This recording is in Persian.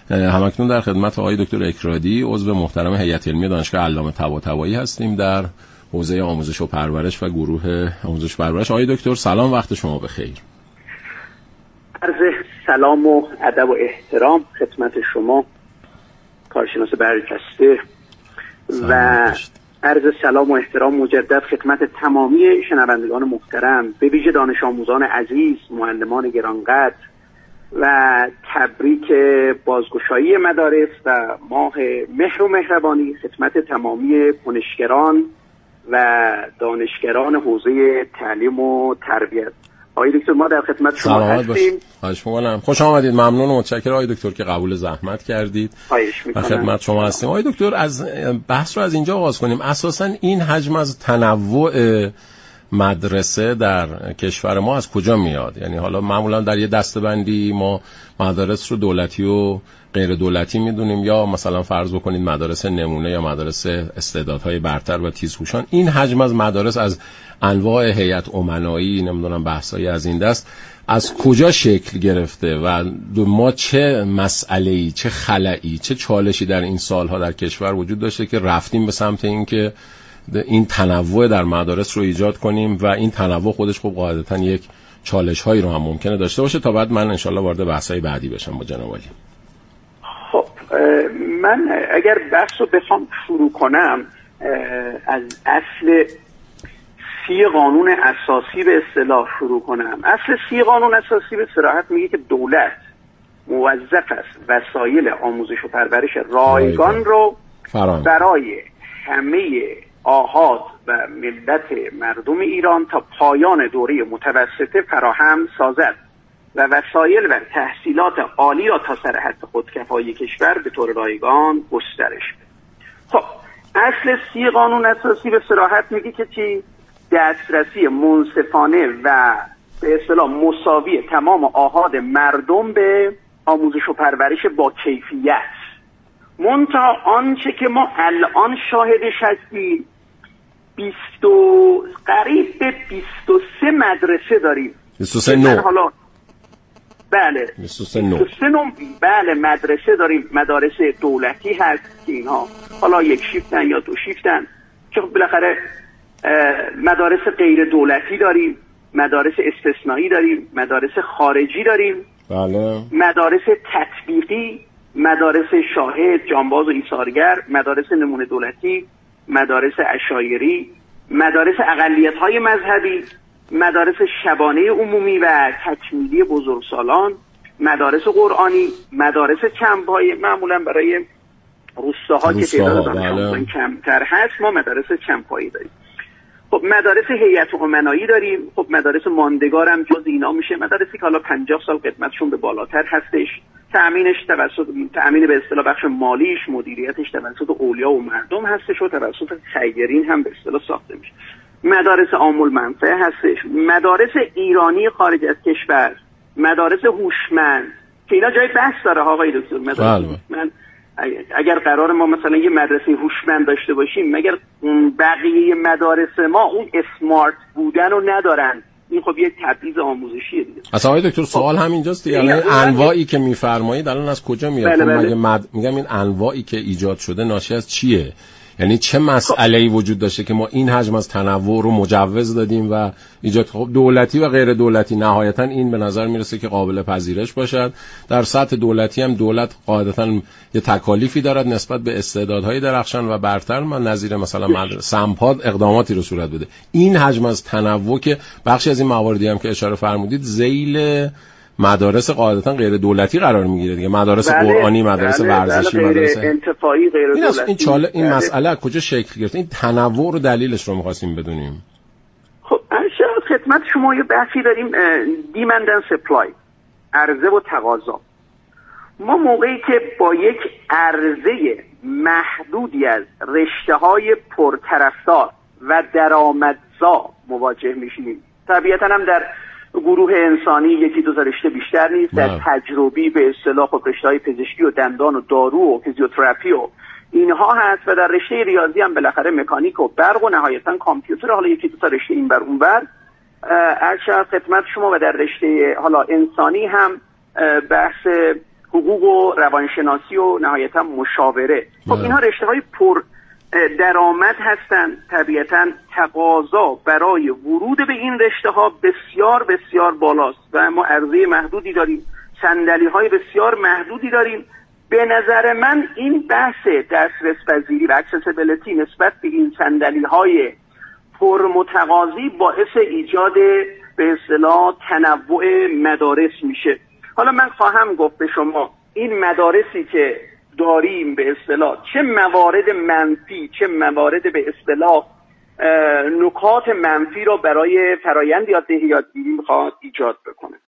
همکنون در خدمت آقای دکتر اکرادی، عضو محترم هیئت علمی دانشگاه علامه طباطبایی هستیم در حوزه آموزش و پرورش و گروه آموزش و پرورش. آقای دکتر سلام، وقت شما بخیر. عرض سلام و ادب و احترام خدمت شما کارشناس برجسته و عرض سلام و احترام مجدد خدمت تمامی شنوندگان محترم، به ویژه دانش آموزان عزیز، معلمان گرانقدر و تبریک بازگشایی مدارس و ماه مهر و مهربانی خدمت تمامی کنشگران و دانشگران حوزه تعلیم و تربیت. آقای دکتر ما در خدمت شما هستیم. خوش آمدید. ممنون و متشکرم آقای دکتر که قبول زحمت کردید. و خدمت شما هستیم. آقای دکتر از بحث رو از اینجا آغاز کنیم. اساساً این حجم از تنوع مدرسه در کشور ما از کجا میاد؟ یعنی حالا معمولا در یه دسته‌بندی ما مدارس رو دولتی و غیر دولتی میدونیم، یا مثلا فرض بکنید مدارس نمونه یا مدارس استعدادهای برتر و تیزهوشان. این حجم از مدارس از انواع هیئت امنایی، نمیدونم بحثایی از این دست از کجا شکل گرفته و ما چه مسئله‌ای، چه خلایی، چه چالشی در این سالها در کشور وجود داشته که رفتیم به سمت این که این تنوع در مدارس رو ایجاد کنیم و این تنوع خودش خب قاعدتاً یک چالش هایی رو هم ممکنه داشته باشه، تا بعد من انشالله وارد بحث‌های بعدی بشم با جناب عالی. خب من اگر بحث رو بخوام شروع کنم از اصل 30 قانون اساسی به اصطلاح شروع کنم. اصل 30 قانون اساسی به صراحت میگه که دولت موظف است وسایل آموزش و پرورش رایگان رو برای همه آحاد و ملت مردم ایران تا پایان دوره متوسطه فراهم سازد و وسایل و تحصیلات عالی را تا سر حد خودکفایی کشور به طور رایگان گسترش بده. خب اصل 30 قانون اساسی به صراحت میگه که چی؟ دسترسی منصفانه و به اصطلاح مساوی تمام آحاد مردم به آموزش و پرورش با کیفیت. منتها آنچه که ما الان شاهدش هستیم قریب به 23 مدرسه داریم. 23 نوع. حالا بله 23 نوع بله مدرسه داریم. مدارس دولتی هست که اینها حالا یک شیفتن یا دو شیفتن، که بالاخره مدارس غیر دولتی داریم، مدارس استثنایی داریم، مدارس خارجی داریم، بله، مدارس تطبیقی، مدارس شاهد، جانباز و ایثارگر، مدارس نمونه دولتی، مدارس عشایری، مدارس اقلیت‌های مذهبی، مدارس شبانه عمومی و تکمیلی بزرگسالان، مدارس قرآنی، مدارس کمپایی، معمولا برای روستاها که تعداد دانش‌آموزان کمتر هست ما مدارس کمپایی داریم. خب مدارس هیئت امنایی داریم. خب مدارس ماندگار هم جز اینا میشه. مدارسی که حالا 50 سال خدمتشون به بالاتر هستش، تأمین به اصطلاح بخش مالیش، مدیریتش توسط اولیا و مردم هستش و توسط خیرین هم به اصطلاح ساخته میشه. مدارس عام المنفعه هستش، مدارس ایرانی خارج از کشور، مدارس هوشمند که اینا جای بحث داره آقای دکتر. مدارس هوشمند اگر قرار ما مثلا یه مدرسه هوشمند داشته باشیم، مگر بقیه مدارس ما اون اسمارت بودن رو ندارن؟ این خب یه تبعیض آموزشیه دیگه. اصلا آقای دکتر سوال همینجاست دیگه. یعنی انواعی که میفرمایید الان از کجا میاد؟ بله. میگم این انواعی که ایجاد شده ناشی از چیه؟ یعنی چه مسئله‌ای وجود داشته که ما این حجم از تنوع رو مجوز دادیم و ایجاد؟ خب دولتی و غیر دولتی نهایتا این به نظر میرسه که قابل پذیرش باشد. در سطح دولتی هم دولت قاعدتا یه تکالیفی دارد نسبت به استعدادهای درخشان و برتر، من نظیر مثلا سمپاد اقداماتی رو صورت بده. این حجم از تنوع که بخشی از این مواردی هم که اشاره فرمودید ذیل مدارس قاعدتا غیر دولتی قرار میگیره دیگه، مدارس قرآنی، مدارس ورزشی، مدارس انتفاعی غیر دولتی. این مسئله از کجا شکل گرفت؟ این تنوع رو دلیلش رو می‌خواستیم بدونیم. خب خدمت شما یه بحثی داریم دیمند اند سپلای، عرضه و تقاضا. ما موقعی که با یک عرضه محدودی از رشته‌های پرطرفدار و درآمدزا مواجه میشیم، طبیعتاً هم در گروه انسانی یکی دو تا رشته بیشتر نیست، در تجربی به اصطلاح خب رشته‌های پزشکی و دندان و دارو و فیزیوتراپی و اینها هست، و در رشته ریاضی هم بالاخره مکانیک و برق و نهایتاً کامپیوتر، حالا یکی دو تا رشته این بر اون بر. عرض خدمت شما و در رشته حالا انسانی هم بحث حقوق و روانشناسی و نهایتا مشاوره. خب اینها رشته‌های پر درآمد هستند. طبیعتا تقاضا برای ورود به این رشته‌ها بسیار بسیار بالاست و ما عرضه محدودی داریم، صندلی‌های بسیار محدودی داریم. به نظر من این بحث دسترس پذیری و اکسسیبیلیتی نسبت به این صندلی‌های پرمتقاضی باعث ایجاد به اصطلاح تنوع مدارس میشه. حالا من خواهم گفت به شما این مدارسی که داریم به اصطلاح چه موارد منفی چه موارد به اصطلاح نکات منفی را برای فرایند یادگیری میخواد ایجاد بکنه.